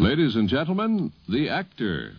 Ladies and gentlemen, the actor.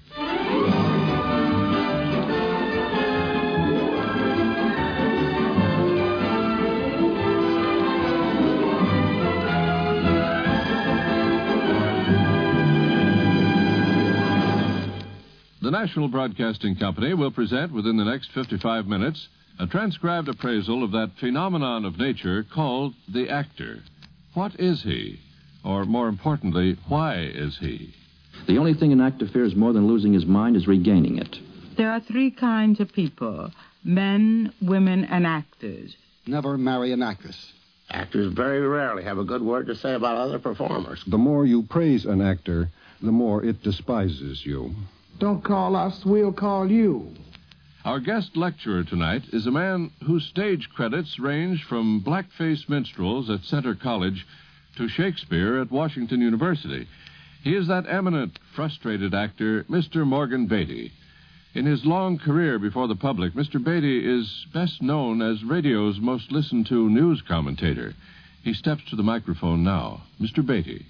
The National Broadcasting Company will present within the next 55 minutes a transcribed appraisal of that phenomenon of nature called the actor. What is he? Or, more importantly, why is he? The only thing an actor fears more than losing his mind is regaining it. There are three kinds of people: men, women, and actors. Never marry an actress. Actors very rarely have a good word to say about other performers. The more you praise an actor, the more it despises you. Don't call us, we'll call you. Our guest lecturer tonight is a man whose stage credits range from blackface minstrels at Centre College to Shakespeare at Washington University. He is that eminent, frustrated actor, Mr. Morgan Beatty. In his long career before the public, Mr. Beatty is best known as radio's most listened-to news commentator. He steps to the microphone now. Mr. Beatty.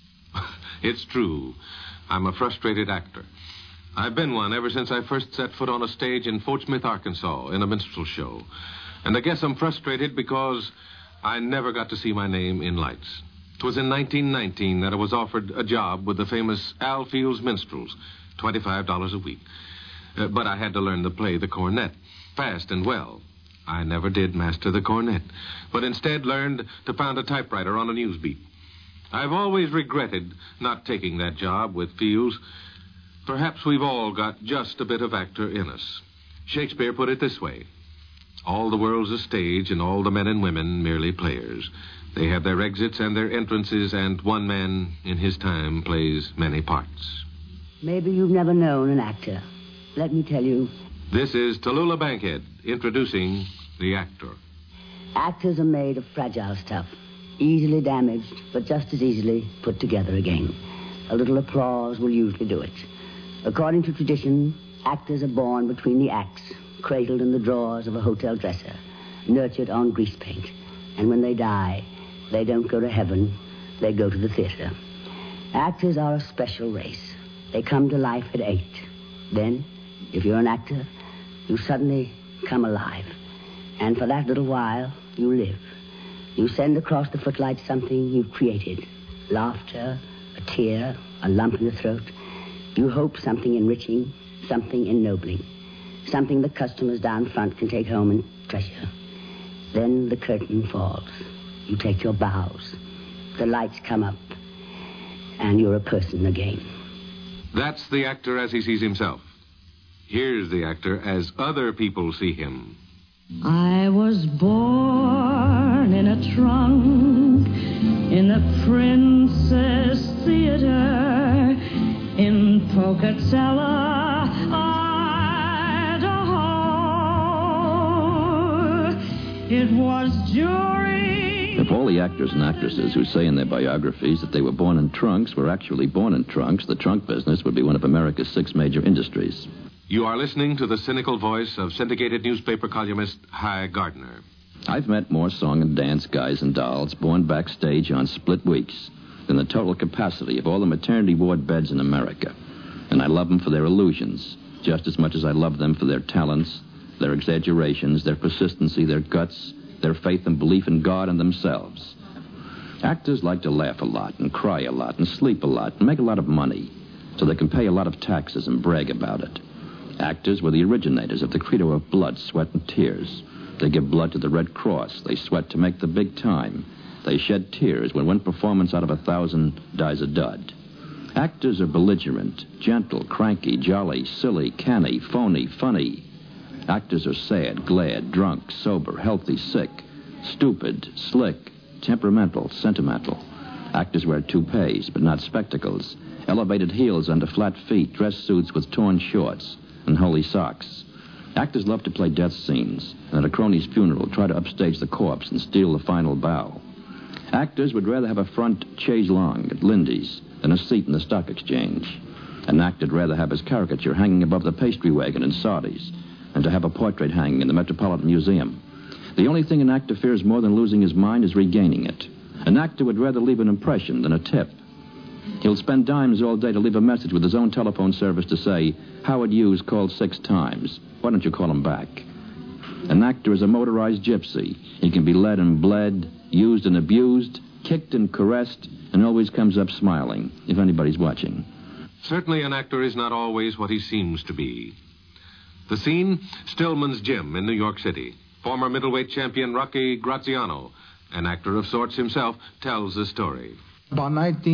It's true. I'm a frustrated actor. I've been one ever since I first set foot on a stage in Fort Smith, Arkansas, in a minstrel show. And I guess I'm frustrated because I never got to see my name in lights. It was in 1919 that I was offered a job with the famous Al Fields Minstrels, $25 a week. But I had to learn to play the cornet, fast and well. I never did master the cornet, but instead learned to pound a typewriter on a news beat. I've always regretted not taking that job with Fields. Perhaps we've all got just a bit of actor in us. Shakespeare put it this way: all the world's a stage, and all the men and women merely players. They have their exits and their entrances, and one man in his time plays many parts. Maybe you've never known an actor. Let me tell you. This is Tallulah Bankhead introducing the actor. Actors are made of fragile stuff, easily damaged, but just as easily put together again. A little applause will usually do it. According to tradition, actors are born between the acts, cradled in the drawers of a hotel dresser, nurtured on grease paint. And when they die, they don't go to heaven, they go to the theater. Actors are a special race. They come to life at 8. Then, if you're an actor, you suddenly come alive. And for that little while, you live. You send across the footlights something you've created. Laughter, a tear, a lump in the throat. You hope something enriching, something ennobling, something the customers down front can take home and treasure. Then the curtain falls. You take your bows. The lights come up, and you're a person again. That's the actor as he sees himself. Here's the actor as other people see him. I was born in a trunk in the Princess Theater in Pocatello, Idaho. It was during... If all the actors and actresses who say in their biographies that they were born in trunks were actually born in trunks, the trunk business would be one of America's 6 major industries. You are listening to the cynical voice of syndicated newspaper columnist Hy Gardner. I've met more song and dance guys and dolls born backstage on split weeks than the total capacity of all the maternity ward beds in America. And I love them for their illusions, just as much as I love them for their talents, their exaggerations, their persistency, their guts, their faith and belief in God and themselves. Actors like to laugh a lot and cry a lot and sleep a lot and make a lot of money so they can pay a lot of taxes and brag about it. Actors were the originators of the credo of blood, sweat, and tears. They give blood to the Red Cross. They sweat to make the big time. They shed tears when one performance out of 1,000 dies a dud. Actors are belligerent, gentle, cranky, jolly, silly, canny, phony, funny. Actors are sad, glad, drunk, sober, healthy, sick, stupid, slick, temperamental, sentimental. Actors wear toupees, but not spectacles, elevated heels under flat feet, dress suits with torn shorts, and holey socks. Actors love to play death scenes, and at a crony's funeral try to upstage the corpse and steal the final bow. Actors would rather have a front chaise longue at Lindy's than a seat in the stock exchange. An actor'd rather have his caricature hanging above the pastry wagon in Sardi's than to have a portrait hanging in the Metropolitan Museum. The only thing an actor fears more than losing his mind is regaining it. An actor would rather leave an impression than a tip. He'll spend dimes all day to leave a message with his own telephone service to say, Howard Hughes called 6 times. Why don't you call him back? An actor is a motorized gypsy. He can be led and bled, used and abused, kicked and caressed, and always comes up smiling, if anybody's watching. Certainly an actor is not always what he seems to be. The scene, Stillman's Gym in New York City. Former middleweight champion Rocky Graziano, an actor of sorts himself, tells the story. About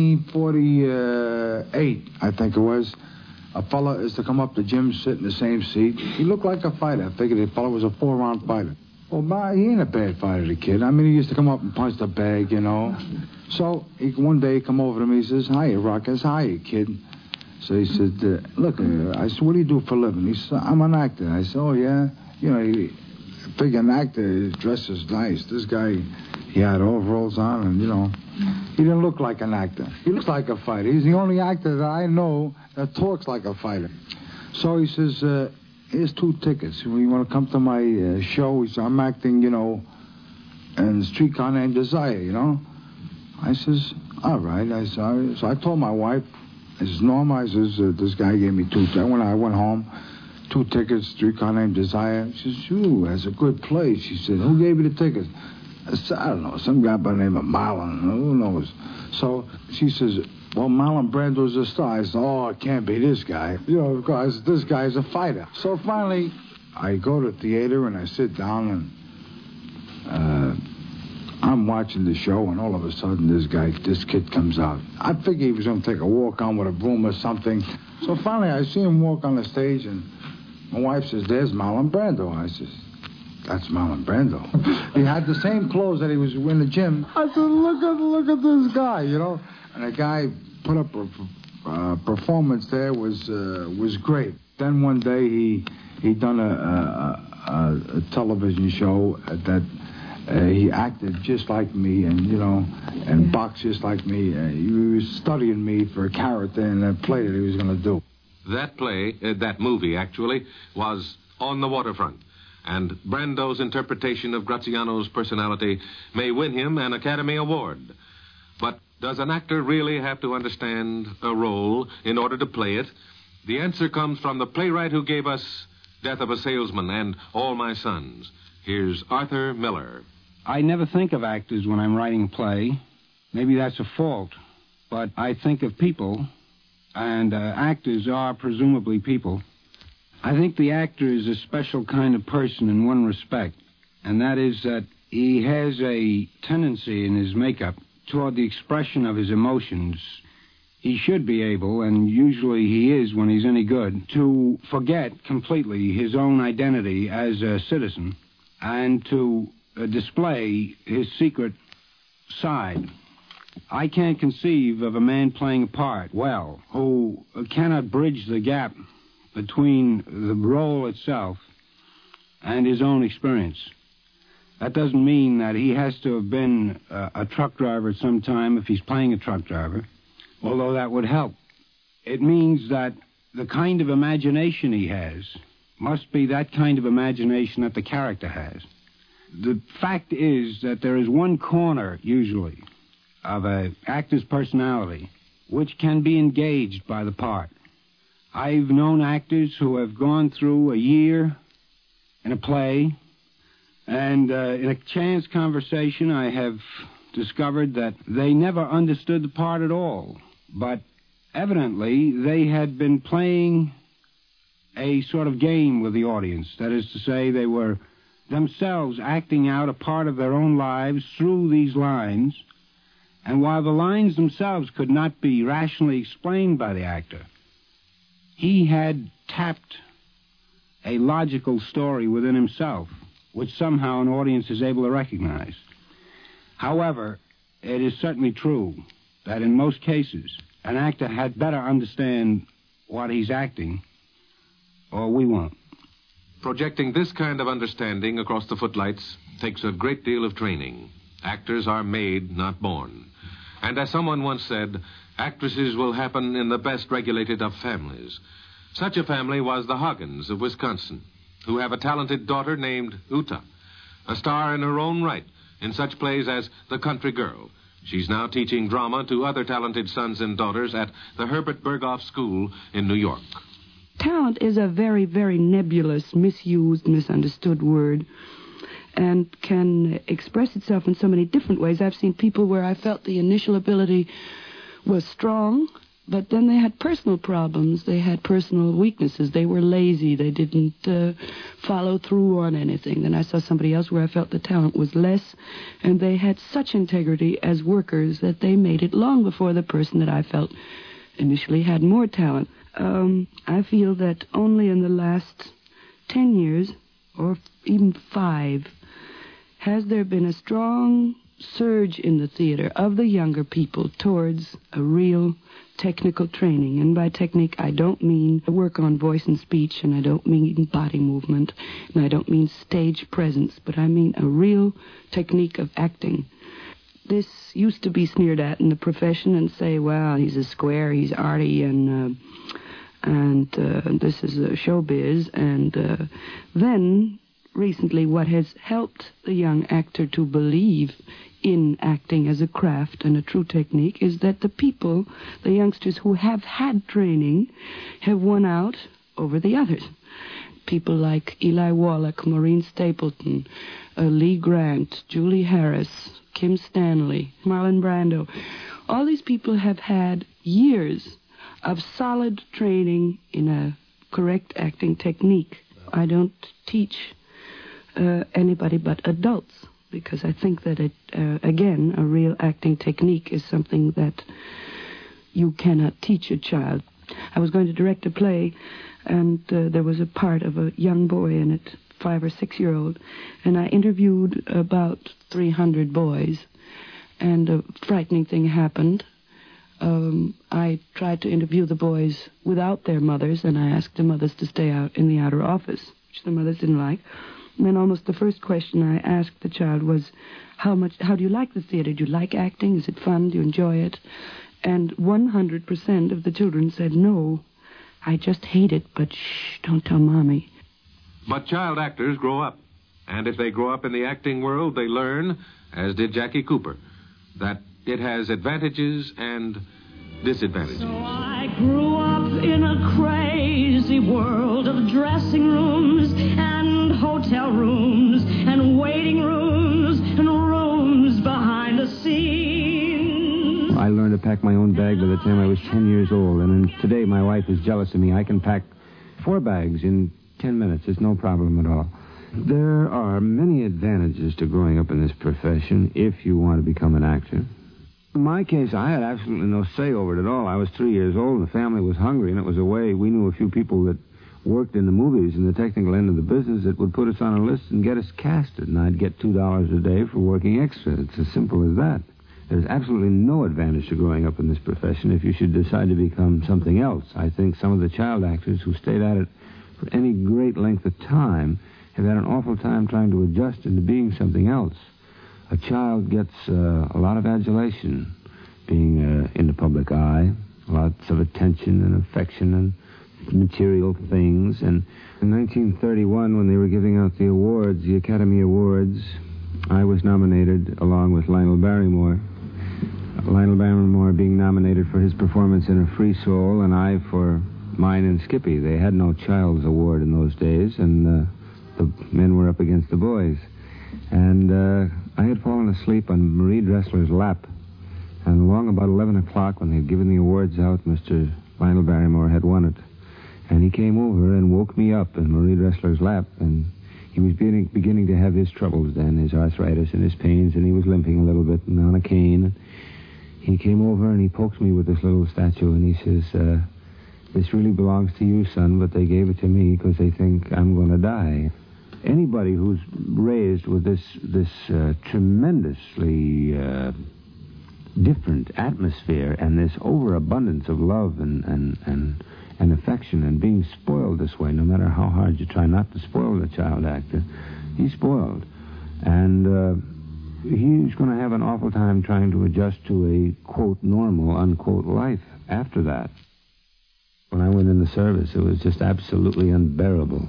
1948, I think it was, a fella is to come up the gym, sit in the same seat. He looked like a fighter. I figured the fella was a 4-round fighter. Well, he ain't a bad fighter, the kid. I mean, he used to come up and punch the bag, you know. So one day he come over to me, he says, "Hiya, Rocky." I said, "Hiya, kid." So he said, "Look," I said, "What do you do for a living?" He said, "I'm an actor." I said, "Oh, yeah?" You know, I figure an actor dresses nice. This guy, he had overalls on, and, you know, he didn't look like an actor. He looks like a fighter. He's the only actor that I know that talks like a fighter. So he says, "Here's 2 tickets. You want to come to my show?" He said, "I'm acting, you know, in Streetcar Named Desire, you know." I says, "All right." I said, so I told my wife, I says, "Norma," I says, "this guy gave me 2 tickets." When I went home, 2 tickets, Streetcar Named Desire. She says, "Ooh, that's a good place." She said, "Who gave you the tickets?" I said, "I don't know, some guy by the name of Marlon. Who knows?" So she says, "Well, Marlon Brando's a star." I said, "Oh, it can't be this guy. You know, because this guy's a fighter." So finally, I go to the theater and I sit down and I'm watching the show, and all of a sudden this kid comes out. I figured he was going to take a walk on with a broom or something. So finally I see him walk on the stage, and my wife says, "There's Marlon Brando." I says, "That's Marlon Brando." He had the same clothes that he was in the gym. I said, look at this guy, you know. And the guy put up a performance there, was great. Then one day he done a television show that he acted just like me, and, you know, and boxed just like me. He was studying me for a character in that play that he was going to do. That play, that movie actually, was On the Waterfront. And Brando's interpretation of Graziano's personality may win him an Academy Award. But does an actor really have to understand a role in order to play it? The answer comes from the playwright who gave us Death of a Salesman and All My Sons. Here's Arthur Miller. I never think of actors when I'm writing a play. Maybe that's a fault. But I think of people, and actors are presumably people. I think the actor is a special kind of person in one respect, and that is that he has a tendency in his makeup toward the expression of his emotions. He should be able, and usually he is when he's any good, to forget completely his own identity as a citizen and to display his secret side. I can't conceive of a man playing a part well who cannot bridge the gap between the role itself and his own experience. That doesn't mean that he has to have been a truck driver at some time if he's playing a truck driver, although that would help. It means that the kind of imagination he has must be that kind of imagination that the character has. The fact is that there is one corner, usually, of an actor's personality which can be engaged by the part. I've known actors who have gone through a year in a play, and in a chance conversation I have discovered that they never understood the part at all. But evidently they had been playing a sort of game with the audience. That is to say, they were themselves acting out a part of their own lives through these lines, and while the lines themselves could not be rationally explained by the actor, he had tapped a logical story within himself, which somehow an audience is able to recognize. However, it is certainly true that in most cases, an actor had better understand what he's acting, or we won't. Projecting this kind of understanding across the footlights takes a great deal of training. Actors are made, not born. And as someone once said, actresses will happen in the best regulated of families. Such a family was the Hoggins of Wisconsin, who have a talented daughter named Uta, a star in her own right in such plays as The Country Girl, She's now teaching drama to other talented sons and daughters at the Herbert Berghoff School in New York. Talent is a very, very nebulous, misused, misunderstood word, and can express itself in so many different ways. I've seen people where I felt the initial ability was strong, but then they had personal problems. They had personal weaknesses. They were lazy. They didn't follow through on anything. Then I saw somebody else where I felt the talent was less, and they had such integrity as workers that they made it long before the person that I felt initially had more talent. I feel that only in the last 10 years, or even 5, has there been a strong surge in the theater of the younger people towards a real technical training. And by technique, I don't mean work on voice and speech, and I don't mean body movement, and I don't mean stage presence, but I mean a real technique of acting. This used to be sneered at in the profession and say, well, he's a square, he's arty, and this is showbiz. And then, recently, what has helped the young actor to believe in acting as a craft and a true technique is that the people, the youngsters who have had training, have won out over the others. People like Eli Wallach, Maureen Stapleton, Lee Grant, Julie Harris, Kim Stanley, Marlon Brando. All these people have had years of solid training in a correct acting technique. I don't teach anybody but adults, because I think that, again, a real acting technique is something that you cannot teach a child. I was going to direct a play, and there was a part of a young boy in it, 5 or 6 year old, and I interviewed about 300 boys, and a frightening thing happened. I tried to interview the boys without their mothers, and I asked the mothers to stay out in the outer office, which the mothers didn't like. And then almost the first question I asked the child was, how do you like the theater? Do you like acting? Is it fun? Do you enjoy it? And 100% of the children said, no, I just hate it, but shh, don't tell Mommy. But child actors grow up. And if they grow up in the acting world, they learn, as did Jackie Cooper, that it has advantages and disadvantages. So I grew up in a crazy world of dressing rooms and hotel rooms and waiting rooms and rooms behind the scenes. I learned to pack my own bag by the time I was 10 years old, and today my wife is jealous of me. I can pack 4 bags in 10 minutes. It's no problem at all. There are many advantages to growing up in this profession if you want to become an actor. In my case, I had absolutely no say over it at all. I was 3 years old, and the family was hungry, and it was a way. We knew a few people that worked in the movies in the technical end of the business that would put us on a list and get us casted, and I'd get $2 a day for working extra. It's as simple as that. There's absolutely no advantage to growing up in this profession if you should decide to become something else. I think some of the child actors who stayed at it for any great length of time have had an awful time trying to adjust into being something else. A child gets a lot of adulation being in the public eye, lots of attention and affection and material things. And in 1931, when they were giving out the awards, the Academy Awards, I was nominated along with Lionel Barrymore. Lionel Barrymore being nominated for his performance in A Free Soul, and I for mine in Skippy. They had no Child's Award in those days, and the men were up against the boys. And I had fallen asleep on Marie Dressler's lap. And along about 11 o'clock, when they had given the awards out, Mr. Lionel Barrymore had won it. And he came over and woke me up in Marie Dressler's lap. And he was beginning to have his troubles then, his arthritis and his pains, and he was limping a little bit and on a cane. He came over and he poked me with this little statue, and he says, this really belongs to you, son, but they gave it to me because they think I'm going to die. Anybody who's raised with this tremendously different atmosphere and this overabundance of love and affection and being spoiled this way, no matter how hard you try not to spoil the child actor, he's spoiled. And he's going to have an awful time trying to adjust to a, quote, normal, unquote, life after that. When I went in the service, it was just absolutely unbearable.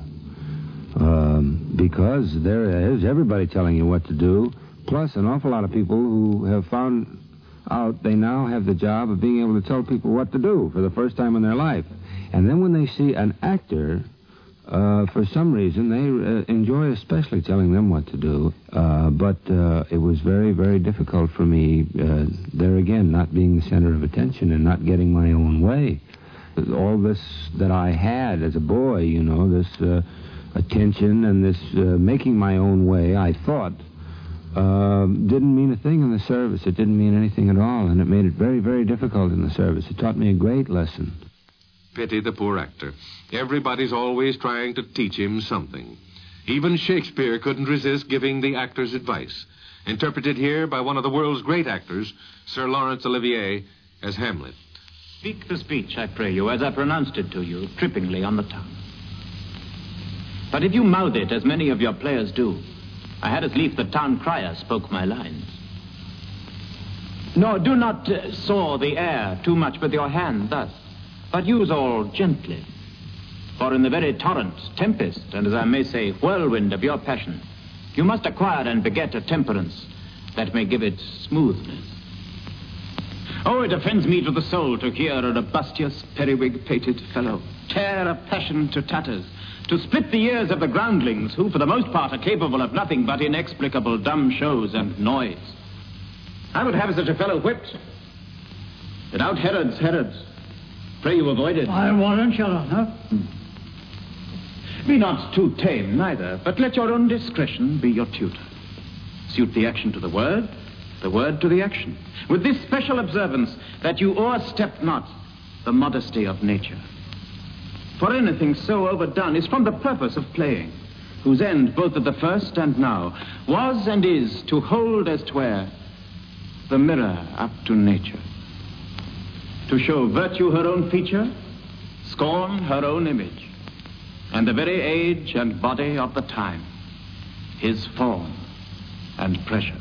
Because there is everybody telling you what to do, plus an awful lot of people who have found out, they now have the job of being able to tell people what to do for the first time in their life. And then when they see an actor, for some reason, they enjoy especially telling them what to do. But it was very, very difficult for me, there again, not being the center of attention and not getting my own way. All this that I had as a boy, you know, this attention and this making my own way, I thought, didn't mean a thing in the service. It didn't mean anything at all, and it made it very, very difficult in the service. It taught me a great lesson. Pity the poor actor. Everybody's always trying to teach him something. Even Shakespeare couldn't resist giving the actors advice. Interpreted here by one of the world's great actors, Sir Laurence Olivier, as Hamlet. Speak the speech, I pray you, as I pronounced it to you, trippingly on the tongue. But if you mouth it, as many of your players do, I had as lief the town crier spoke my lines. Nor do not saw the air too much with your hand thus, but use all gently. For in the very torrent, tempest, and as I may say, whirlwind of your passion, you must acquire and beget a temperance that may give it smoothness. Oh, it offends me to the soul to hear a robustious, periwig-pated fellow tear a passion to tatters, to split the ears of the groundlings, who for the most part are capable of nothing but inexplicable dumb shows and noise. I would have such a fellow whipped. Without Herods, pray you avoid it. I warrant your honor. Be not too tame, neither, but let your own discretion be your tutor. Suit the action to the word to the action, with this special observance that you o'erstep not the modesty of nature. For anything so overdone is from the purpose of playing, whose end, both at the first and now, was and is to hold as 'twere the mirror up to nature, to show virtue her own feature, scorn her own image, and the very age and body of the time, his form and pressure.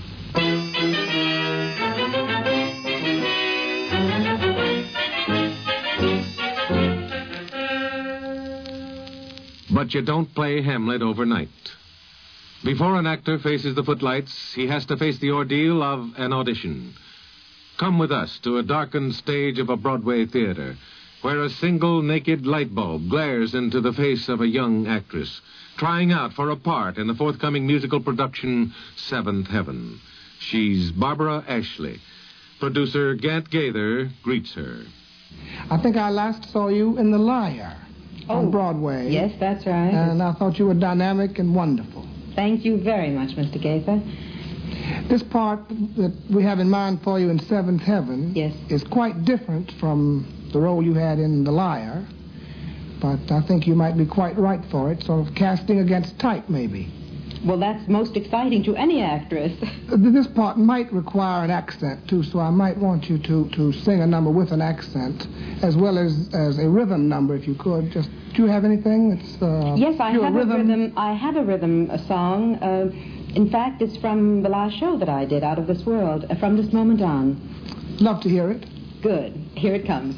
But you don't play Hamlet overnight. Before an actor faces the footlights, he has to face the ordeal of an audition. Come with us to a darkened stage of a Broadway theater, where a single naked light bulb glares into the face of a young actress, trying out for a part in the forthcoming musical production, Seventh Heaven. She's Barbara Ashley. Producer Gant Gaither greets her. I think I last saw you in The Liar on Broadway. Yes, that's right. And I thought you were dynamic and wonderful. Thank you very much, Mr. Gaither. This part that we have in mind for you in Seventh Heaven is quite different from the role you had in The Liar, but I think you might be quite right for it, sort of casting against type, maybe. Well, that's most exciting to any actress. This part might require an accent, too, so I might want you to sing a number with an accent, as well as a rhythm number, if you could. Do you have anything that's yes, I have rhythm? A rhythm. I have a rhythm song. In fact, it's from the last show that I did, Out of This World, from this moment on. Love to hear it. Good. Here it comes.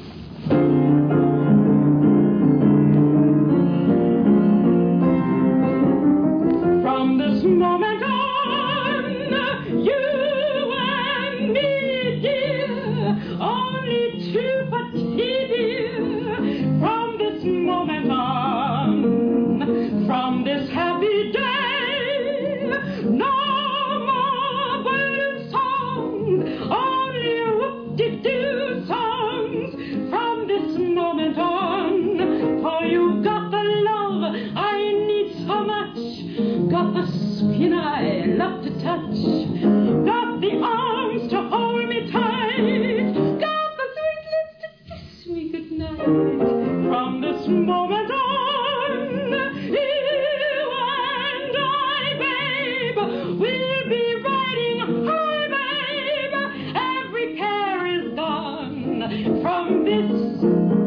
From this moment on, you and me, dear, only two petits dear. From this moment on, from this happy day, no more balloon songs, only whoop-de-doo songs. From this moment on, for you got the love I need so much. Got the skin I love to touch. Got the arms to hold me tight. Got the sweet lips to kiss me goodnight. From this moment on, you and I, babe, we'll be riding high, babe. Every care is done. From this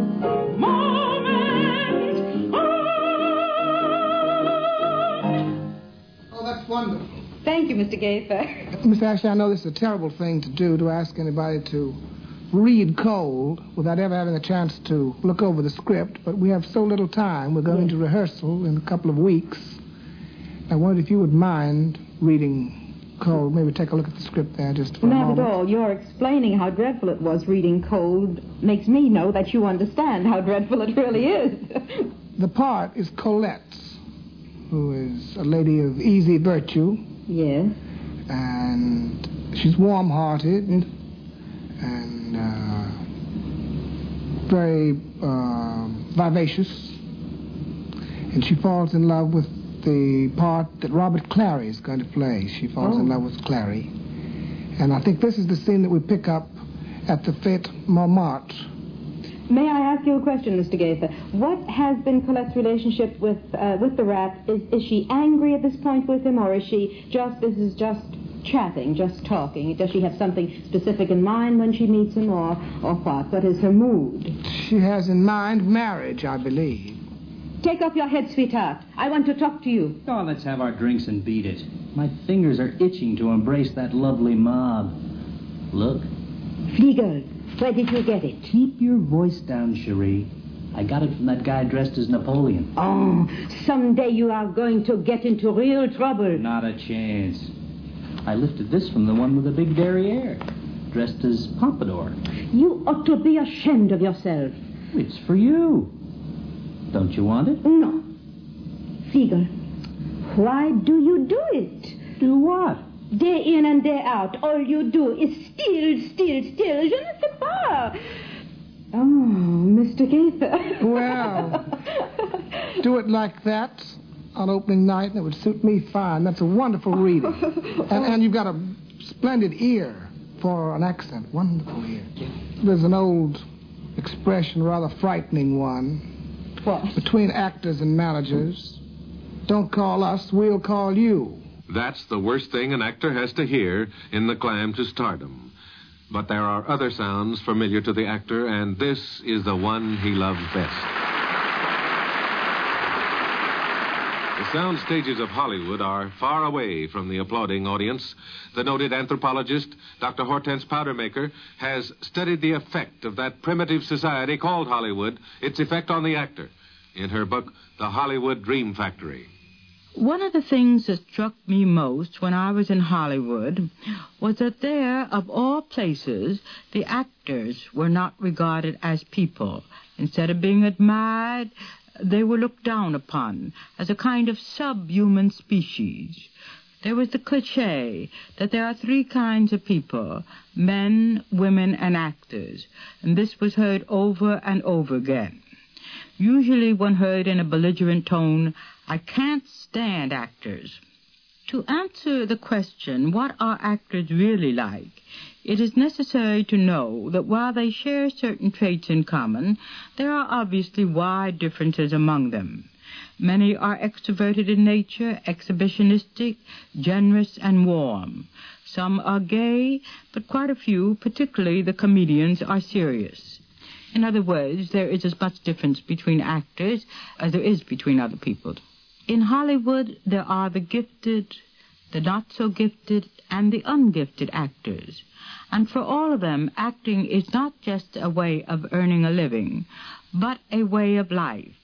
moment on. That's wonderful. Thank you, Mr. Gaither. Miss Ashley, I know this is a terrible thing to do, to ask anybody to read cold without ever having a chance to look over the script, but we have so little time. We're going to rehearsal in a couple of weeks. I wondered if you would mind reading Cold. Maybe take a look at the script there just for a Not moment. at all. Your explaining how dreadful it was reading Cold makes me know that you understand how dreadful it really is. The part is Colette, who is a lady of easy virtue. Yes. And she's warm-hearted and very vivacious. And she falls in love with the part that Robert Clary is going to play. She falls in love with Clary. And I think this is the scene that we pick up at the Fête Montmartre. May I ask you a question, Mr. Gaither? What has been Colette's relationship with the rat? Is she angry at this point with him, or is she this is just chatting, just talking? Does she have something specific in mind when she meets him, or what? What is her mood? She has in mind marriage, I believe. Take off your head, sweetheart. I want to talk to you. Oh, let's have our drinks and beat it. My fingers are itching to embrace that lovely mob. Look. Fliegel, where did you get it? Keep your voice down, Cherie. I got it from that guy dressed as Napoleon. Oh, someday you are going to get into real trouble. Not a chance. I lifted this from the one with the big derriere, dressed as Pompadour. You ought to be ashamed of yourself. It's for you. Don't you want it? No. Fliegel, why do you do it? Do what? Day in and day out, all you do is steal. Je ne sais pas. Oh, Mr. Gaither. Well, do it like that on opening night, and it would suit me fine. That's a wonderful reading. And you've got a splendid ear for an accent. Wonderful ear. There's an old expression, rather frightening one. What? Between actors and managers. Don't call us, we'll call you. That's the worst thing an actor has to hear in the climb to stardom. But there are other sounds familiar to the actor, and this is the one he loves best. The sound stages of Hollywood are far away from the applauding audience. The noted anthropologist, Dr. Hortense Powdermaker, has studied the effect of that primitive society called Hollywood, its effect on the actor, in her book, The Hollywood Dream Factory. One of the things that struck me most when I was in Hollywood was that there, of all places, the actors were not regarded as people. Instead of being admired, they were looked down upon as a kind of subhuman species. There was the cliché that there are three kinds of people, men, women, and actors, and this was heard over and over again. Usually one heard in a belligerent tone, "I can't stand actors." To answer the question, what are actors really like, it is necessary to know that while they share certain traits in common, there are obviously wide differences among them. Many are extroverted in nature, exhibitionistic, generous, and warm. Some are gay, but quite a few, particularly the comedians, are serious. In other words, there is as much difference between actors as there is between other people. In Hollywood, there are the gifted, the not-so-gifted, and the ungifted actors. And for all of them, acting is not just a way of earning a living, but a way of life.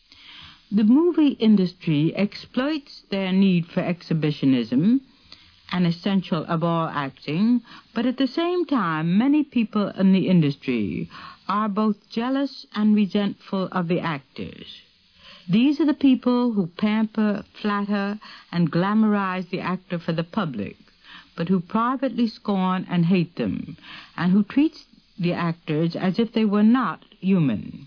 The movie industry exploits their need for exhibitionism, an essential of all acting, but at the same time, many people in the industry are both jealous and resentful of the actors. These are the people who pamper, flatter, and glamorize the actor for the public, but who privately scorn and hate them, and who treat the actors as if they were not human.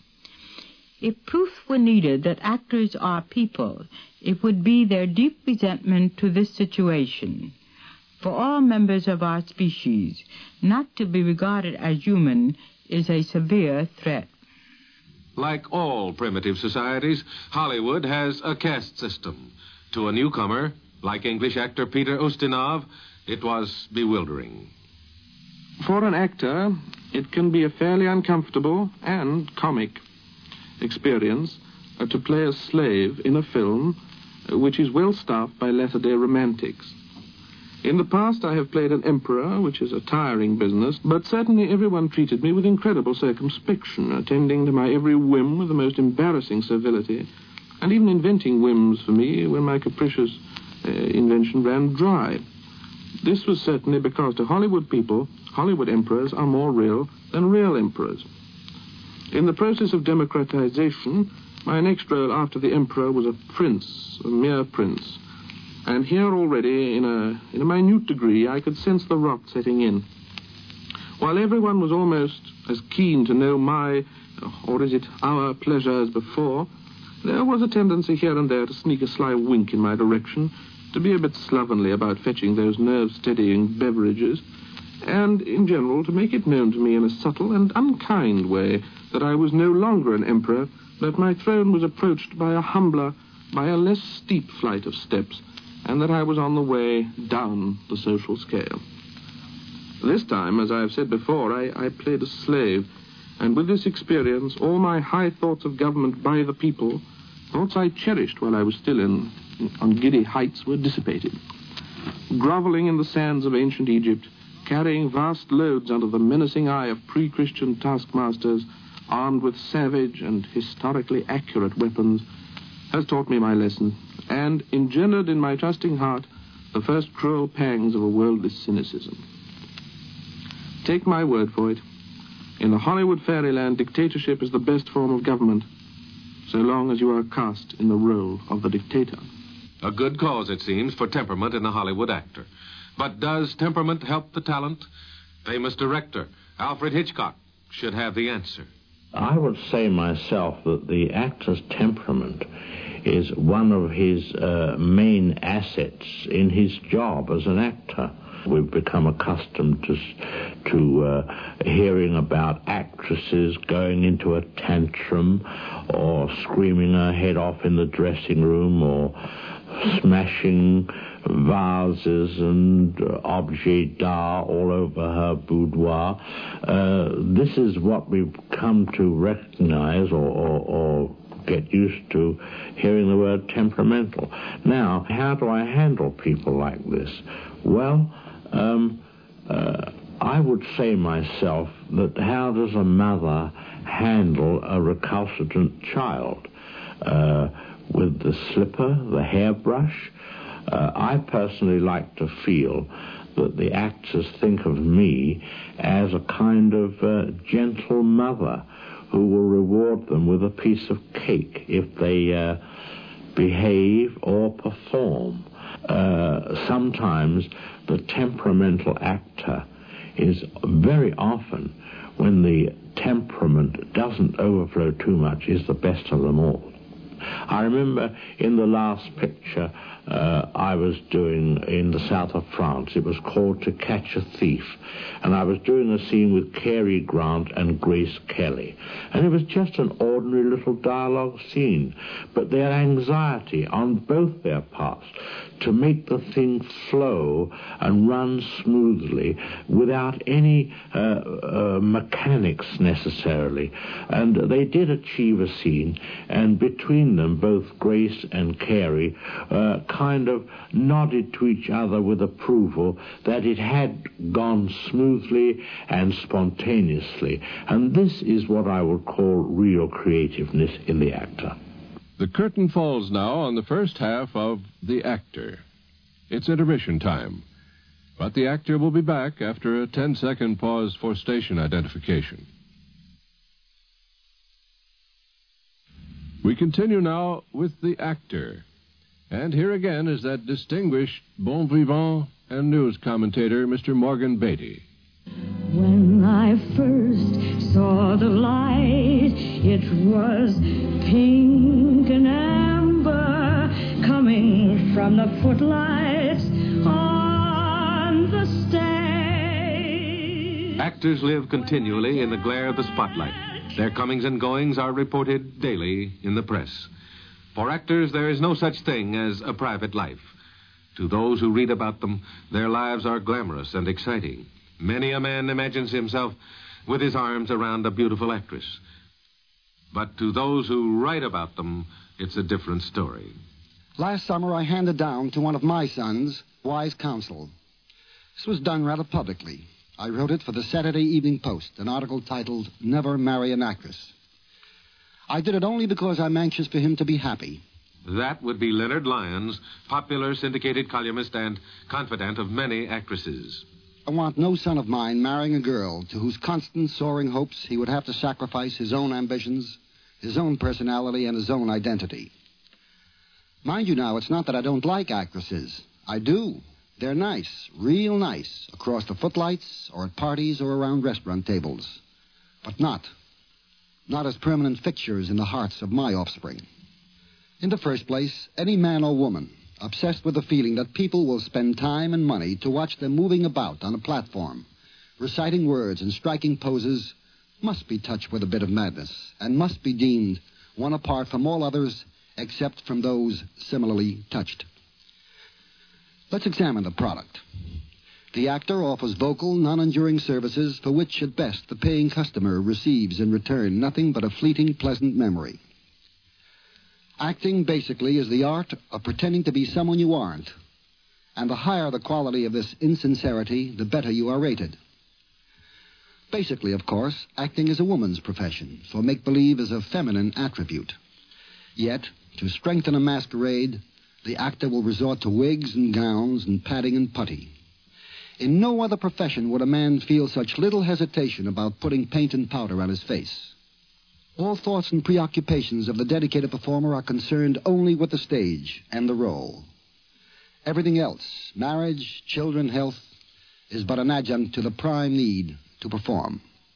If proof were needed that actors are people, it would be their deep resentment to this situation. For all members of our species, not to be regarded as human is a severe threat. Like all primitive societies, Hollywood has a caste system. To a newcomer, like English actor Peter Ustinov, it was bewildering. For an actor, it can be a fairly uncomfortable and comic experience to play a slave in a film which is well staffed by latter-day romantics. In the past, I have played an emperor, which is a tiring business, but certainly everyone treated me with incredible circumspection, attending to my every whim with the most embarrassing civility, and even inventing whims for me when my capricious invention ran dry. This was certainly because to Hollywood people, Hollywood emperors are more real than real emperors. In the process of democratization, my next role after the emperor was a prince, a mere prince. And here already, in a minute degree, I could sense the rot setting in. While everyone was almost as keen to know my, or is it our, pleasure as before, there was a tendency here and there to sneak a sly wink in my direction, to be a bit slovenly about fetching those nerve-steadying beverages, and, in general, to make it known to me in a subtle and unkind way that I was no longer an emperor, that my throne was approached by a humbler, by a less steep flight of steps, and that I was on the way down the social scale. This time, as I have said before, I played a slave, and with this experience, all my high thoughts of government by the people, thoughts I cherished while I was still on giddy heights, were dissipated. Groveling in the sands of ancient Egypt, carrying vast loads under the menacing eye of pre-Christian taskmasters, armed with savage and historically accurate weapons, has taught me my lesson, and engendered in my trusting heart the first cruel pangs of a worldly cynicism. Take my word for it, in the Hollywood fairyland, dictatorship is the best form of government, so long as you are cast in the role of the dictator. A good cause, it seems, for temperament in a Hollywood actor. But does temperament help the talent? Famous director Alfred Hitchcock should have the answer. I would say myself that the actor's temperament is one of his main assets in his job as an actor. We've become accustomed to hearing about actresses going into a tantrum or screaming her head off in the dressing room or smashing vases and objets d'art all over her boudoir. This is what we've come to recognize or get used to hearing the word temperamental. Now, how do I handle people like this? Well, I would say myself that how does a mother handle a recalcitrant child? With the slipper, the hairbrush? I personally like to feel that the actors think of me as a kind of gentle mother who will reward them with a piece of cake if they behave or perform. Sometimes the temperamental actor is very often, when the temperament doesn't overflow too much, is the best of them all. I remember in the last picture I was doing in the south of France, it was called To Catch a Thief, and I was doing a scene with Cary Grant and Grace Kelly, and it was just an ordinary little dialogue scene, but their anxiety on both their parts to make the thing flow and run smoothly without any mechanics necessarily, and they did achieve a scene, and between them, both Grace and Cary kind of nodded to each other with approval that it had gone smoothly and spontaneously. And this is what I would call real creativeness in the actor. The curtain falls now on the first half of The Actor. It's intermission time. But the actor will be back after a 10-second pause for station identification. We continue now with The Actor. And here again is that distinguished bon vivant and news commentator, Mr. Morgan Beatty. When I first saw the light, it was pink and amber coming from the footlights on the stage. Actors live continually in the glare of the spotlight. Their comings and goings are reported daily in the press. For actors, there is no such thing as a private life. To those who read about them, their lives are glamorous and exciting. Many a man imagines himself with his arms around a beautiful actress. But to those who write about them, it's a different story. Last summer, I handed down to one of my sons wise counsel. This was done rather publicly. I wrote it for the Saturday Evening Post, an article titled, Never Marry an Actress. I did it only because I'm anxious for him to be happy. That would be Leonard Lyons, popular syndicated columnist and confidant of many actresses. I want no son of mine marrying a girl to whose constant soaring hopes he would have to sacrifice his own ambitions, his own personality, and his own identity. Mind you now, it's not that I don't like actresses. I do. They're nice, real nice, across the footlights or at parties or around restaurant tables. But not as permanent fixtures in the hearts of my offspring. In the first place, any man or woman obsessed with the feeling that people will spend time and money to watch them moving about on a platform, reciting words and striking poses, must be touched with a bit of madness and must be deemed one apart from all others except from those similarly touched. Let's examine the product. The actor offers vocal, non-enduring services for which, at best, the paying customer receives in return nothing but a fleeting, pleasant memory. Acting, basically, is the art of pretending to be someone you aren't. And the higher the quality of this insincerity, the better you are rated. Basically, of course, acting is a woman's profession, so make-believe is a feminine attribute. Yet, to strengthen a masquerade, the actor will resort to wigs and gowns and padding and putty. In no other profession would a man feel such little hesitation about putting paint and powder on his face. All thoughts and preoccupations of the dedicated performer are concerned only with the stage and the role. Everything else, marriage, children, health, is but an adjunct to the prime need to perform.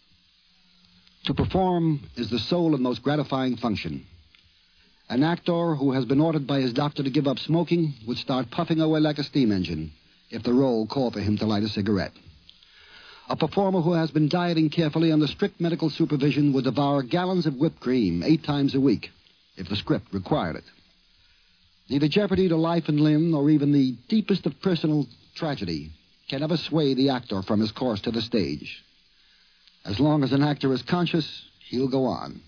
To perform is the sole and most gratifying function. An actor who has been ordered by his doctor to give up smoking would start puffing away like a steam engine if the role called for him to light a cigarette. A performer who has been dieting carefully under strict medical supervision would devour gallons of whipped cream 8 times a week if the script required it. Neither jeopardy to life and limb nor even the deepest of personal tragedy can ever sway the actor from his course to the stage. As long as an actor is conscious, he'll go on.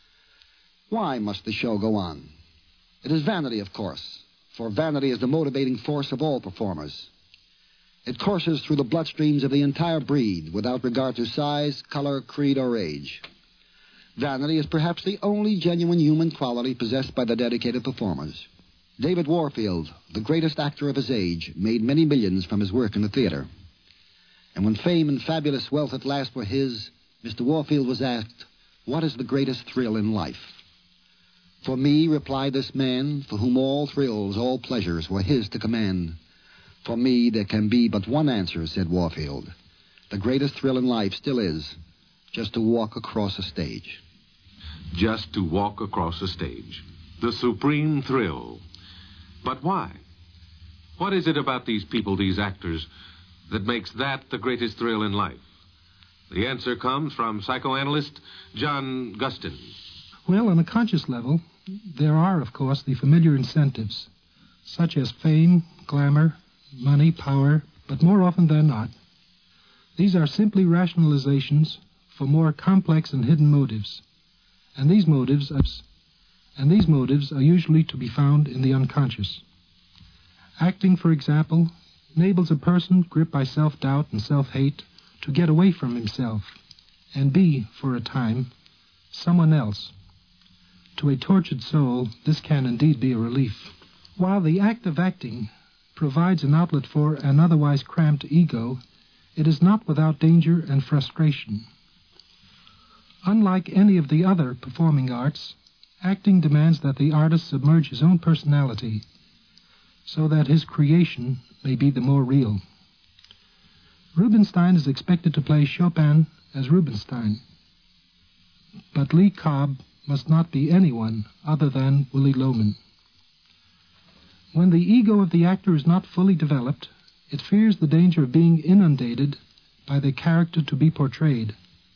Why must the show go on? It is vanity, of course, for vanity is the motivating force of all performers. It courses through the bloodstreams of the entire breed without regard to size, color, creed, or age. Vanity is perhaps the only genuine human quality possessed by the dedicated performers. David Warfield, the greatest actor of his age, made many millions from his work in the theater. And when fame and fabulous wealth at last were his, Mr. Warfield was asked, "What is the greatest thrill in life?" "For me," replied this man, for whom all thrills, all pleasures were his to command, "for me, there can be but one answer," said Warfield. "The greatest thrill in life still is just to walk across a stage." Just to walk across a stage. The supreme thrill. But why? What is it about these people, these actors, that makes that the greatest thrill in life? The answer comes from psychoanalyst John Gustin. Well, on a conscious level, there are, of course, the familiar incentives, such as fame, glamour, money, power, but more often than not, these are simply rationalizations for more complex and hidden motives. And these motives are usually to be found in the unconscious. Acting, for example, enables a person gripped by self-doubt and self-hate to get away from himself and be, for a time, someone else. To a tortured soul, this can indeed be a relief. While the act of acting provides an outlet for an otherwise cramped ego, it is not without danger and frustration. Unlike any of the other performing arts, acting demands that the artist submerge his own personality so that his creation may be the more real. Rubinstein is expected to play Chopin as Rubinstein, but Lee Cobb must not be anyone other than Willy Loman. When the ego of the actor is not fully developed, it fears the danger of being inundated by the character to be portrayed.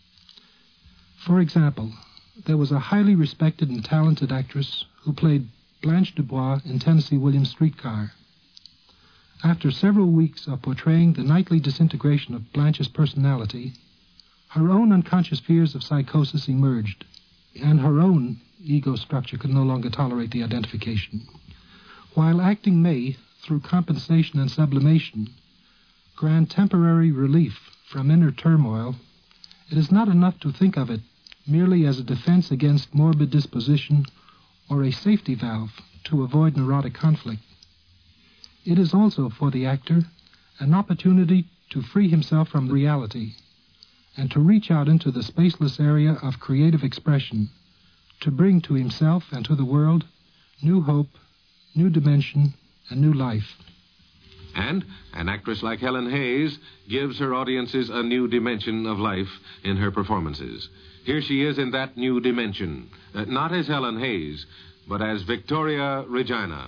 For example, there was a highly respected and talented actress who played Blanche Dubois in Tennessee Williams' Streetcar. After several weeks of portraying the nightly disintegration of Blanche's personality, her own unconscious fears of psychosis emerged, and her own ego structure could no longer tolerate the identification. While acting may, through compensation and sublimation, grant temporary relief from inner turmoil, it is not enough to think of it merely as a defense against morbid disposition or a safety valve to avoid neurotic conflict. It is also for the actor an opportunity to free himself from reality and to reach out into the spaceless area of creative expression, to bring to himself and to the world new hope, new dimension, and new life. And an actress like Helen Hayes gives her audiences a new dimension of life in her performances. Here she is in that new dimension, not as Helen Hayes, but as Victoria Regina.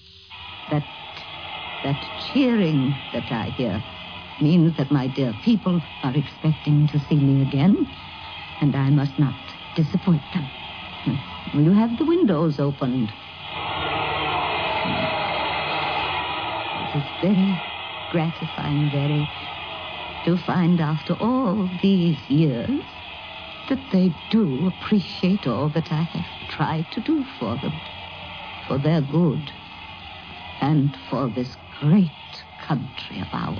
That cheering that I hear means that my dear people are expecting to see me again, and I must not disappoint them. Will you have the windows opened? It is very gratifying, to find after all these years that they do appreciate all that I have tried to do for them, for their good, and for this great country of ours.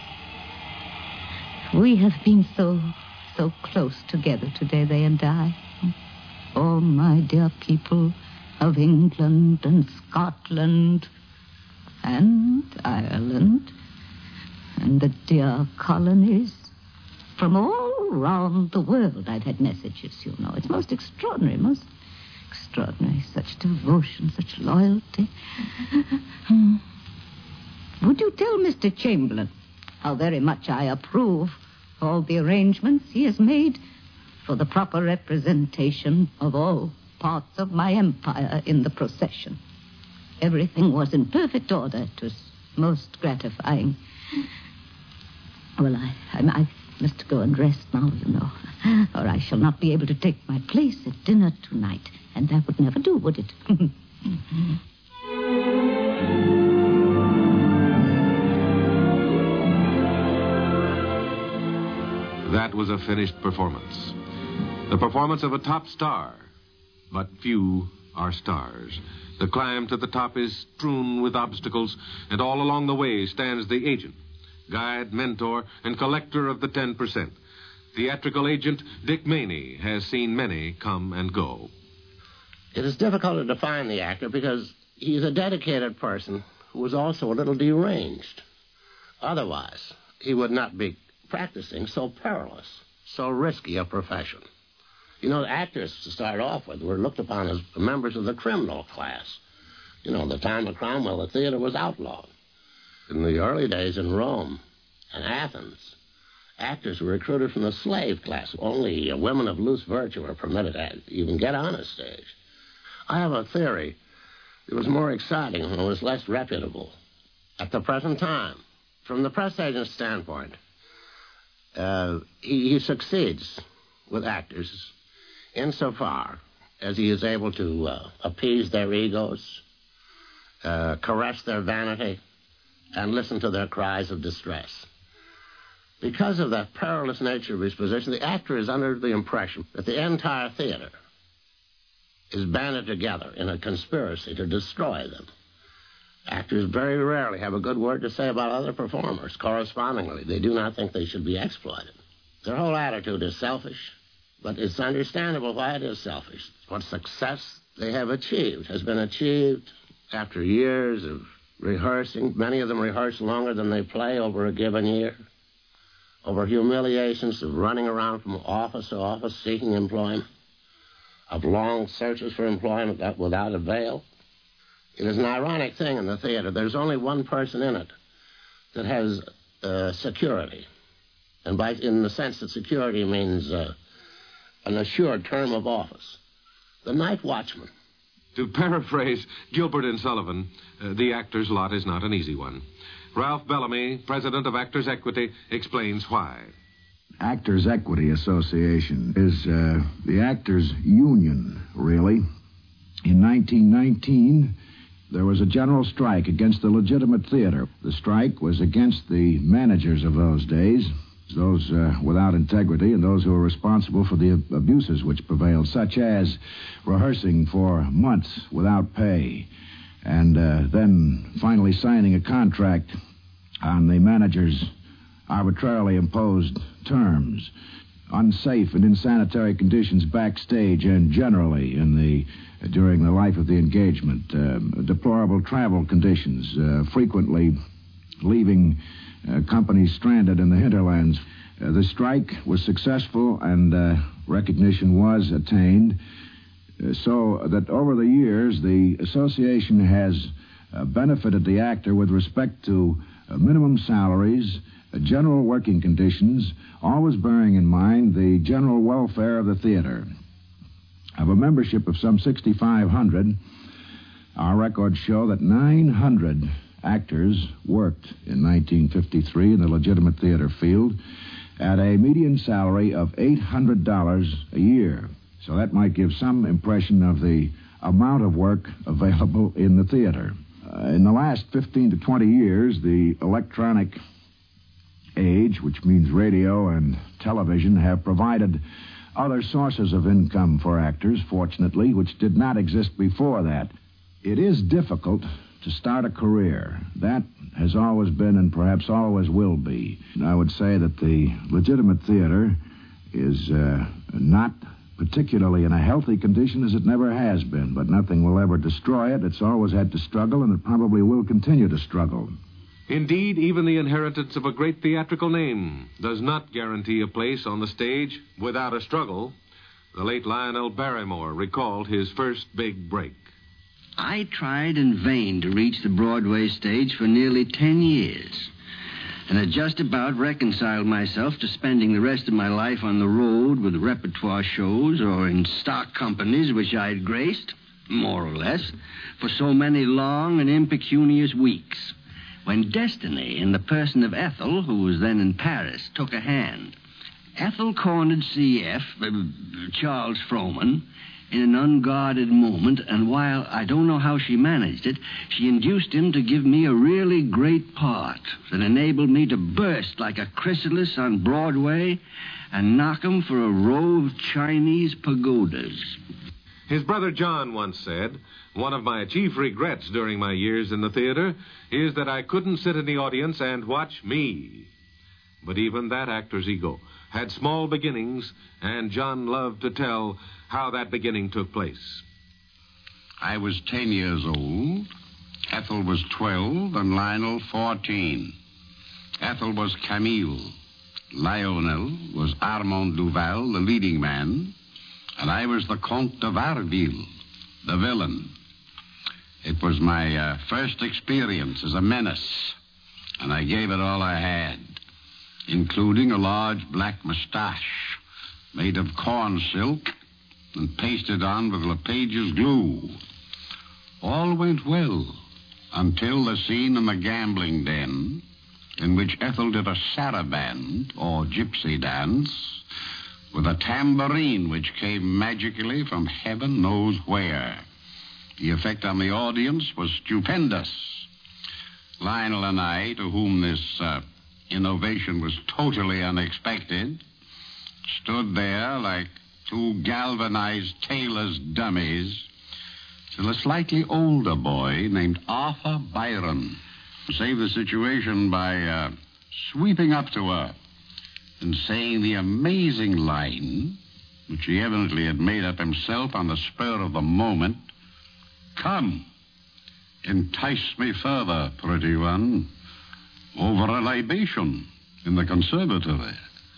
We have been so close together today, they and I. All my dear people of England and Scotland and Ireland and the dear colonies from all around the world. I've had messages, you know. It's most extraordinary. Such devotion, such loyalty. Would you tell Mr. Chamberlain how very much I approve all the arrangements he has made for the proper representation of all parts of my empire in the procession? Everything was in perfect order. It was most gratifying. Well, I must go and rest now, you know, or I shall not be able to take my place at dinner tonight, and that would never do, would it? That was a finished performance. The performance of a top star. But few are stars. The climb to the top is strewn with obstacles, and all along the way stands the agent, guide, mentor, and collector of the 10%. Theatrical agent Dick Maney has seen many come and go. It is difficult to define the actor because he's a dedicated person who is also a little deranged. Otherwise, he would not be practicing so perilous, so risky a profession. You know, actors, to start off with, were looked upon as members of the criminal class. You know, the time of Cromwell, the theater was outlawed. In the early days in Rome and Athens, actors were recruited from the slave class. Only women of loose virtue were permitted to even get on a stage. I have a theory. It was more exciting and it was less reputable. At the present time, from the press agent's standpoint, he succeeds with actors insofar as he is able to appease their egos, caress their vanity, and listen to their cries of distress. Because of that perilous nature of his position, the actor is under the impression that the entire theater is banded together in a conspiracy to destroy them. Actors very rarely have a good word to say about other performers. Correspondingly, they do not think they should be exploited. Their whole attitude is selfish, but it's understandable why it is selfish. What success they have achieved has been achieved after years of rehearsing. Many of them rehearse longer than they play over a given year, over humiliations of running around from office to office seeking employment, of long searches for employment that without avail. It is an ironic thing in the theater. There's only one person in it that has security. And in the sense that security means an assured term of office. The night watchman. To paraphrase Gilbert and Sullivan, the actor's lot is not an easy one. Ralph Bellamy, president of Actors' Equity, explains why. Actors' Equity Association is the actors' union, really. In 1919... there was a general strike against the legitimate theater. The strike was against the managers of those days, those without integrity and those who were responsible for the abuses which prevailed, such as rehearsing for months without pay and then finally signing a contract on the manager's arbitrarily imposed terms. unsafe and insanitary conditions backstage and generally during the life of the engagement. Deplorable travel conditions, frequently leaving companies stranded in the hinterlands. The strike was successful and recognition was attained, so that over the years the association has benefited the actor with respect to minimum salaries, general working conditions, always bearing in mind the general welfare of the theater. Of a membership of some 6,500, our records show that 900 actors worked in 1953 in the legitimate theater field at a median salary of $800 a year. So that might give some impression of the amount of work available in the theater. In the last 15 to 20 years, the electronic age, which means radio and television, have provided other sources of income for actors, fortunately, which did not exist before that. It is difficult to start a career. That has always been and perhaps always will be. And I would say that the legitimate theater is not particularly in a healthy condition, as it never has been, but nothing will ever destroy it. It's always had to struggle, and it probably will continue to struggle. Indeed, even the inheritance of a great theatrical name does not guarantee a place on the stage without a struggle. The late Lionel Barrymore recalled his first big break. I tried in vain to reach the Broadway stage for nearly 10 years, and had just about reconciled myself to spending the rest of my life on the road with repertoire shows or in stock companies which I had graced, more or less, for so many long and impecunious weeks, when destiny, in the person of Ethel, who was then in Paris, took a hand. Ethel cornered C.F., Charles Frohman, in an unguarded moment, and while I don't know how she managed it, she induced him to give me a really great part that enabled me to burst like a chrysalis on Broadway and knock him for a row of Chinese pagodas. His brother John once said, "One of my chief regrets during my years in the theater is that I couldn't sit in the audience and watch me." But even that actor's ego had small beginnings, and John loved to tell how that beginning took place. I was 10 years old, Ethel was 12, and Lionel 14. Ethel was Camille. Lionel was Armand Duval, the leading man, and I was the Comte de Varville, the villain. It was my first experience as a menace, and I gave it all I had, including a large black mustache made of corn silk and pasted on with LePage's glue. All went well until the scene in the gambling den in which Ethel did a saraband, or gypsy dance, with a tambourine which came magically from heaven knows where. The effect on the audience was stupendous. Lionel and I, to whom this innovation was totally unexpected, stood there like two galvanized tailor's dummies till a slightly older boy named Arthur Byron saved the situation by sweeping up to her and saying the amazing line, which he evidently had made up himself on the spur of the moment, "Come, entice me further, pretty one, over a libation in the conservatory."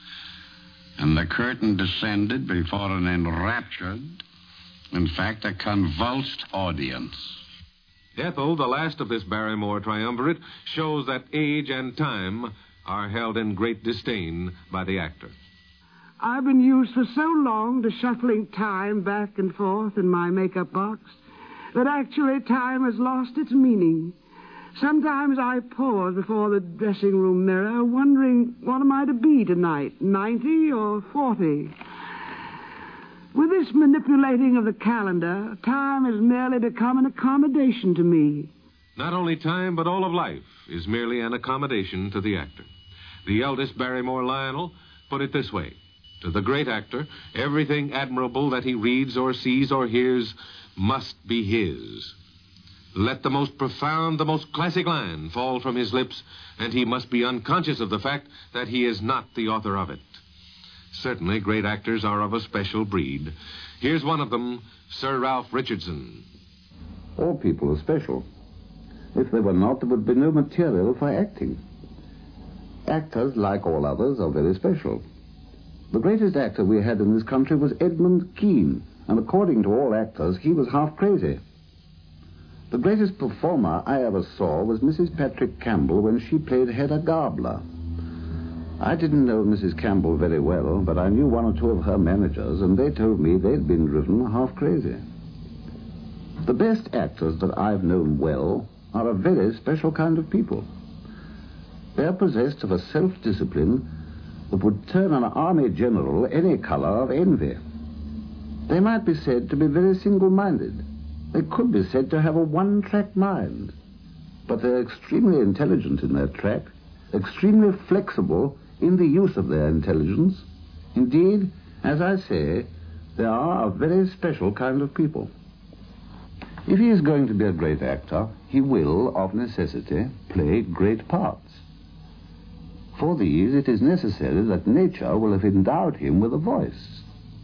And the curtain descended before an enraptured, in fact, a convulsed audience. Ethel, the last of this Barrymore triumvirate, shows that age and time are held in great disdain by the actor. I've been used for so long to shuffling time back and forth in my makeup box that actually time has lost its meaning. Sometimes I pause before the dressing room mirror, wondering what am I to be tonight, 90 or 40? With this manipulating of the calendar, time has merely become an accommodation to me. Not only time, but all of life is merely an accommodation to the actor. The eldest Barrymore, Lionel, put it this way: to the great actor, everything admirable that he reads or sees or hears must be his. Let the most profound, the most classic line fall from his lips, and he must be unconscious of the fact that he is not the author of it. Certainly, great actors are of a special breed. Here's one of them, Sir Ralph Richardson. All people are special. If they were not, there would be no material for acting. Actors, like all others, are very special. The greatest actor we had in this country was Edmund Kean, and according to all actors, he was half crazy. The greatest performer I ever saw was Mrs. Patrick Campbell when she played Hedda Gabler. I didn't know Mrs. Campbell very well, but I knew one or two of her managers, and they told me they'd been driven half crazy. The best actors that I've known well are a very special kind of people. They're possessed of a self-discipline that would turn an army general any color of envy. They might be said to be very single-minded. They could be said to have a one-track mind. But they're extremely intelligent in their track, extremely flexible in the use of their intelligence. Indeed, as I say, they are a very special kind of people. If he is going to be a great actor, he will, of necessity, play great parts. For these, it is necessary that nature will have endowed him with a voice.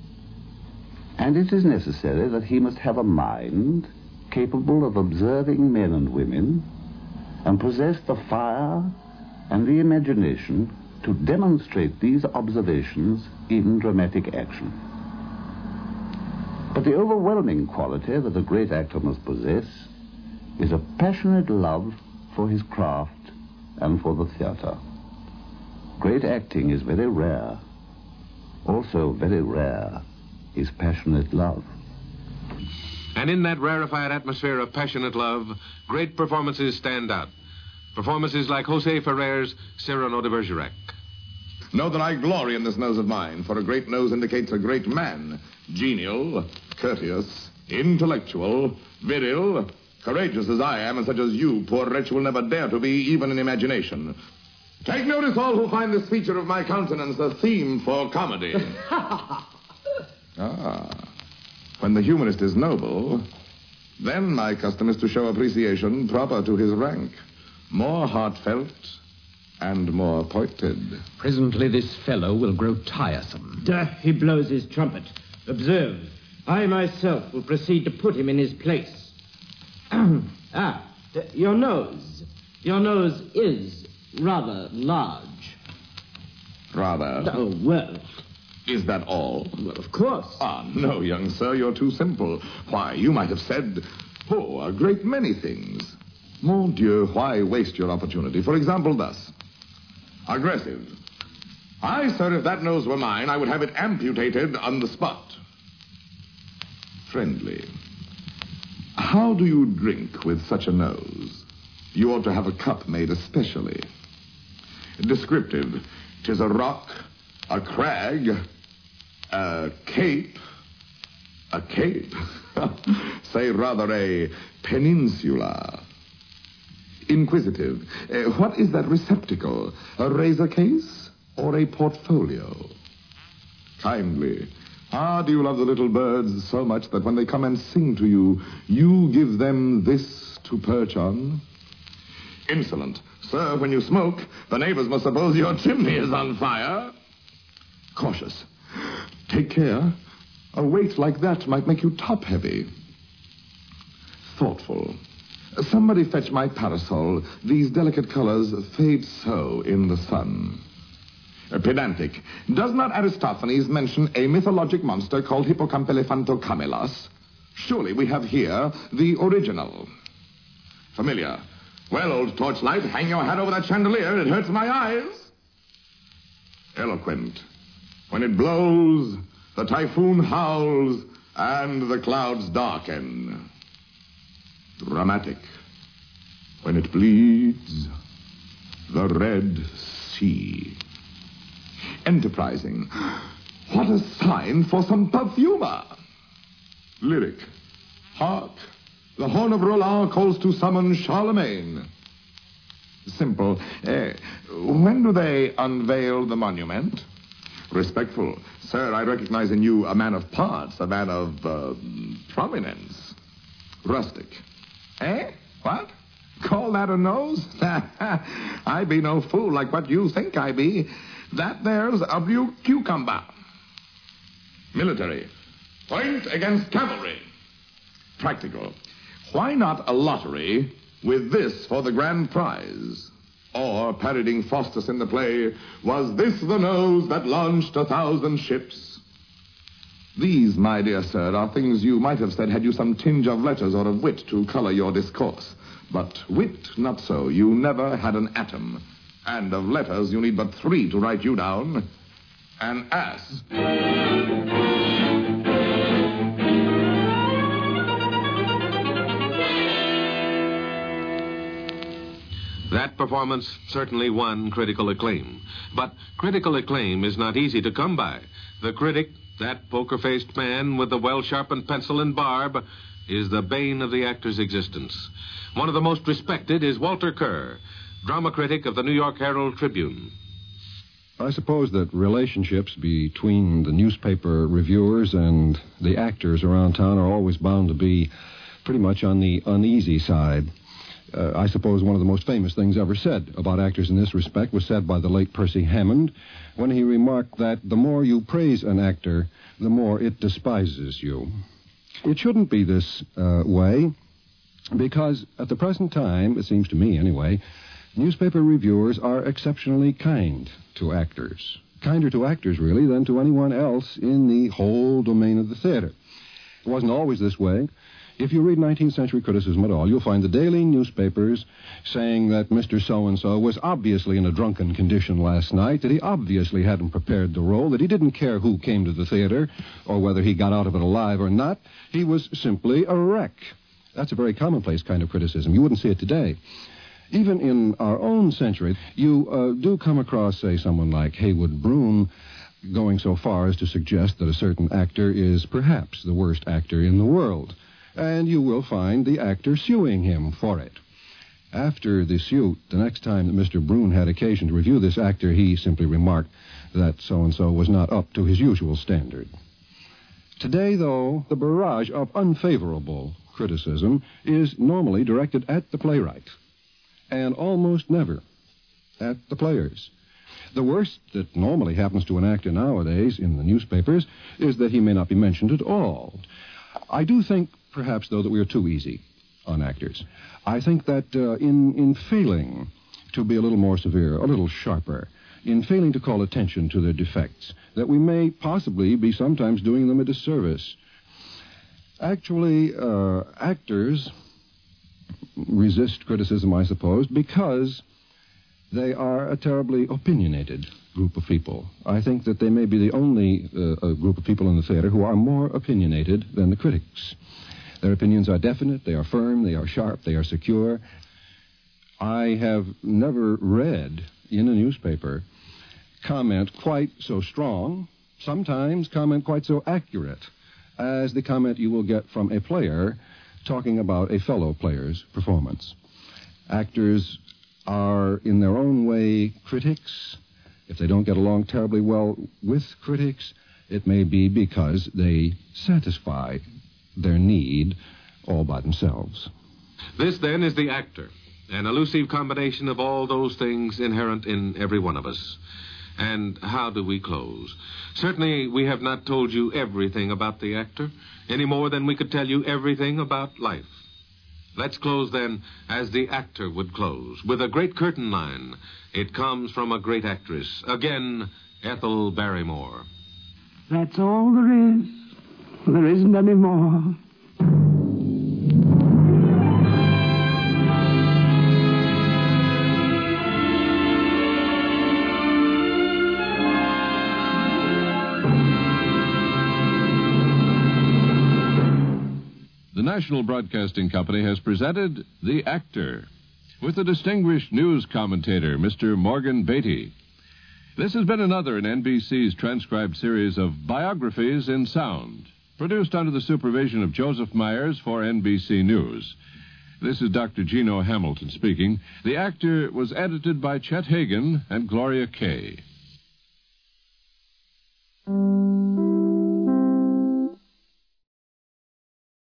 And it is necessary that he must have a mind capable of observing men and women and possess the fire and the imagination to demonstrate these observations in dramatic action. But the overwhelming quality that a great actor must possess is a passionate love for his craft and for the theater. Great acting is very rare. Also very rare is passionate love. And in that rarefied atmosphere of passionate love, great performances stand out. Performances like Jose Ferrer's Cyrano de Bergerac. Know that I glory in this nose of mine, for a great nose indicates a great man. Genial, courteous, intellectual, viril, courageous as I am, and such as you, poor wretch, will never dare to be, even in imagination. Take notice, all who find this feature of my countenance a theme for comedy. When the humorist is noble, then my custom is to show appreciation proper to his rank. More heartfelt and more pointed. Presently this fellow will grow tiresome. He blows his trumpet. Observe, I myself will proceed to put him in his place. Your nose. Your nose is rather large. Rather? Oh, well. Is that all? Well, of course. No, young sir, you're too simple. Why, you might have said, a great many things. Mon Dieu, why waste your opportunity? For example, thus. Aggressive. Aye, sir, if that nose were mine, I would have it amputated on the spot. Friendly. How do you drink with such a nose? You ought to have a cup made especially. Descriptive. 'Tis a rock, a crag, a cape. A cape? Say rather a peninsula. Inquisitive. What is that receptacle? A razor case or a portfolio? Kindly. Do you love the little birds so much that when they come and sing to you, you give them this to perch on? Insolent. Sir, when you smoke, the neighbors must suppose your chimney is on fire. Cautious. Take care. A weight like that might make you top-heavy. Thoughtful. Somebody fetch my parasol. These delicate colors fade so in the sun. Pedantic. Does not Aristophanes mention a mythologic monster called Hippocampelophantocamelos? Surely we have here the original. Familiar. Well, old torchlight, hang your hat over that chandelier. It hurts my eyes. Eloquent. When it blows, the typhoon howls, and the clouds darken. Dramatic. When it bleeds, the Red Sea. Enterprising. What a sign for some perfumer. Lyric. Hark. The horn of Roland calls to summon Charlemagne. Simple. When do they unveil the monument? Respectful. Sir, I recognize in you a man of parts, a man of prominence. Rustic. What? Call that a nose? I be no fool like what you think I be. That there's a blue cucumber. Military. Point against cavalry. Practical. Why not a lottery with this for the grand prize? Or, parodying Faustus in the play, was this the nose that launched 1,000 ships? These, my dear sir, are things you might have said had you some tinge of letters or of wit to color your discourse. But wit, not so. You never had an atom. And of letters, you need but 3 to write you down. An ass. That performance certainly won critical acclaim. But critical acclaim is not easy to come by. The critic, that poker-faced man with the well-sharpened pencil and barb, is the bane of the actor's existence. One of the most respected is Walter Kerr, drama critic of the New York Herald Tribune. I suppose that relationships between the newspaper reviewers and the actors around town are always bound to be pretty much on the uneasy side. I suppose one of the most famous things ever said about actors in this respect was said by the late Percy Hammond when he remarked that the more you praise an actor, the more it despises you. It shouldn't be this way, because at the present time, it seems to me anyway, newspaper reviewers are exceptionally kind to actors. Kinder to actors, really, than to anyone else in the whole domain of the theater. It wasn't always this way. If you read 19th century criticism at all, you'll find the daily newspapers saying that Mr. So-and-so was obviously in a drunken condition last night, that he obviously hadn't prepared the role, that he didn't care who came to the theater or whether he got out of it alive or not. He was simply a wreck. That's a very commonplace kind of criticism. You wouldn't see it today. Even in our own century, you do come across, say, someone like Heywood Broun going so far as to suggest that a certain actor is perhaps the worst actor in the world. And you will find the actor suing him for it. After the suit, the next time that Mr. Broun had occasion to review this actor, he simply remarked that so-and-so was not up to his usual standard. Today, though, the barrage of unfavorable criticism is normally directed at the playwright, and almost never at the players. The worst that normally happens to an actor nowadays in the newspapers is that he may not be mentioned at all. I do think, perhaps, though, that we are too easy on actors. I think that in failing to be a little more severe, a little sharper, in failing to call attention to their defects, that we may possibly be sometimes doing them a disservice. Actually, actors resist criticism, I suppose, because they are a terribly opinionated group of people. I think that they may be the only group of people in the theater who are more opinionated than the critics. Their opinions are definite, they are firm, they are sharp, they are secure. I have never read in a newspaper comment quite so strong, sometimes comment quite so accurate, as the comment you will get from a player talking about a fellow player's performance. Actors are, in their own way, critics. If they don't get along terribly well with critics, it may be because they satisfy their need all by themselves. This, then, is the actor, an elusive combination of all those things inherent in every one of us. And how do we close? Certainly, we have not told you everything about the actor, any more than we could tell you everything about life. Let's close, then, as the actor would close, with a great curtain line. It comes from a great actress. Again, Ethel Barrymore. That's all there is. There isn't any more. The National Broadcasting Company has presented The Actor with the distinguished news commentator, Mr. Morgan Beatty. This has been another in NBC's transcribed series of biographies in sound, produced under the supervision of Joseph Myers for NBC News. This is Dr. Gino Hamilton speaking. The Actor was edited by Chet Hagan and Gloria Kay.